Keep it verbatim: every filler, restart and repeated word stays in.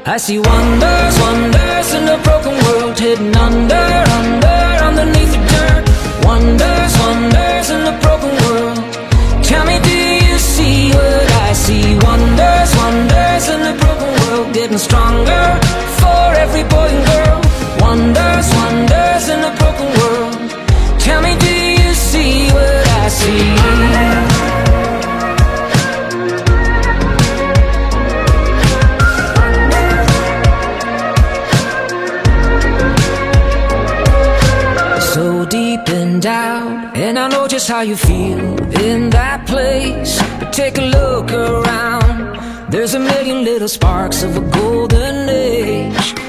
I see wonders, wonders in a broken world, hidden under, under, underneath the dirt. Wonders, wonders in a broken world. Tell me, do you see what I see? Wonders, wonders in a broken world, getting stronger for every boy and girl. Wonders, wonders in a broken world. Tell me, do you see what I see? So deep in doubt, and I know just how you feel in that place. But take a look around, there's a million little sparks of a golden age.